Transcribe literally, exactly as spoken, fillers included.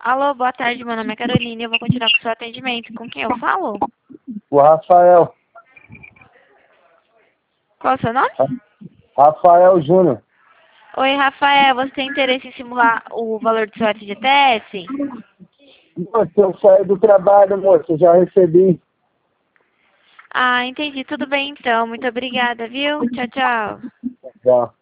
Alô, boa tarde, meu nome é Carolina e eu vou continuar com o seu atendimento. Com quem eu falo? O Rafael. Qual é o seu nome? Rafael Júnior. Oi, Rafael, você tem interesse em simular o valor do seu F G T S? Moça, eu saí do trabalho, moça, já recebi. Ah, entendi. Tudo bem então. Muito obrigada, viu? Tchau, tchau. Já.